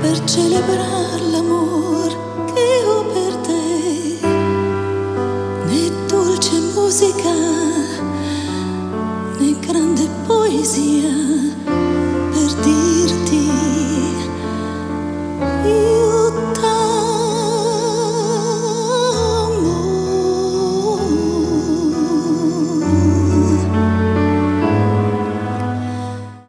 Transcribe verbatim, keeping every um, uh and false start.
per celebrar l'amor che ho per te, né dolce musica